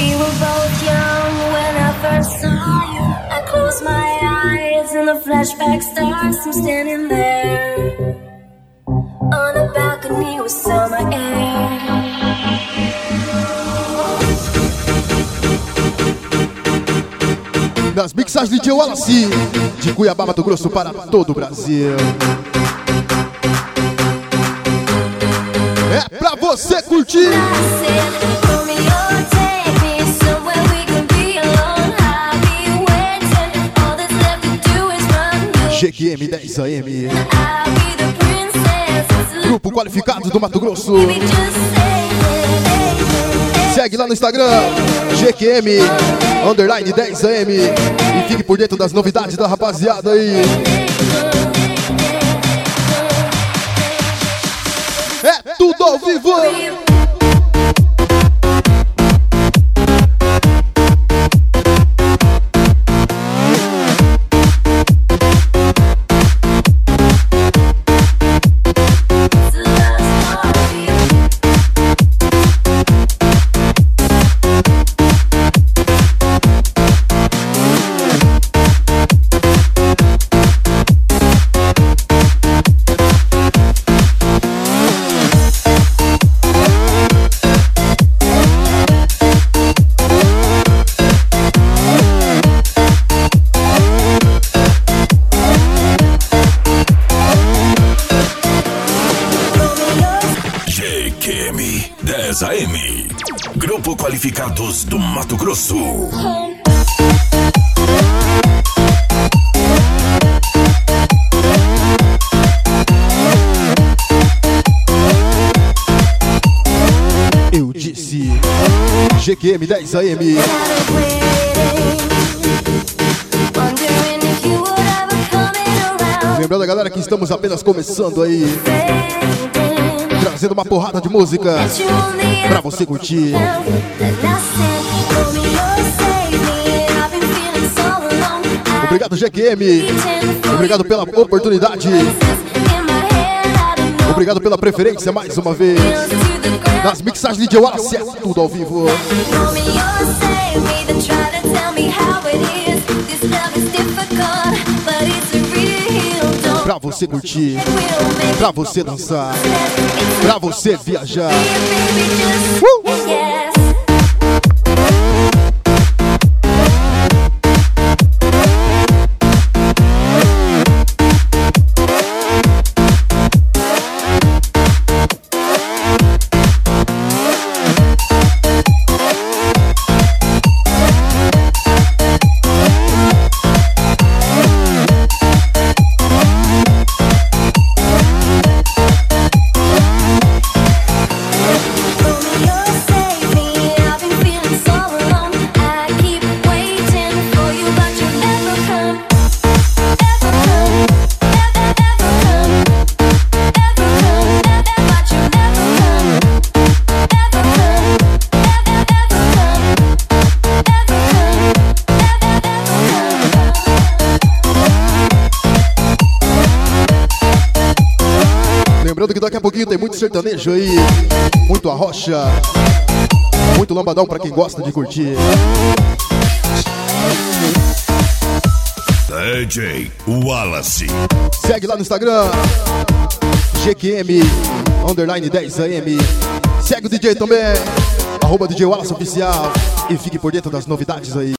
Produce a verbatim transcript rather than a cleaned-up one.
We were both young when I first saw you. I close my eyes and the flashback starts. I'm standing there on a balcony with summer air. Das mixagens de D J Wallace, de Cuiabá, Mato Grosso, para todo o Brasil. É pra você curtir. G Q M dez A M, grupo qualificado do Mato Grosso. Segue lá no Instagram, G Q M underline dez A M, e fique por dentro das novidades da rapaziada aí. É tudo ao vivo. dez A M, grupo qualificados do Mato Grosso. Eu disse G Q M dez A M. Lembrando, galera, que estamos apenas começando aí, trazendo uma porrada de música pra você curtir. Obrigado, G Q M. Obrigado pela oportunidade. Obrigado pela preferência mais uma vez. Nas mixagens de D J Wallace, é tudo ao vivo. Pra você curtir, pra você dançar, pra você viajar. Uh! Lembrando que daqui a pouquinho tem muito sertanejo aí, muito arrocha, muito lambadão pra quem gosta de curtir. D J Wallace. Segue lá no Instagram, G Q M underline dez A M. Segue o D J também, arroba D J Wallace Oficial, e fique por dentro das novidades aí.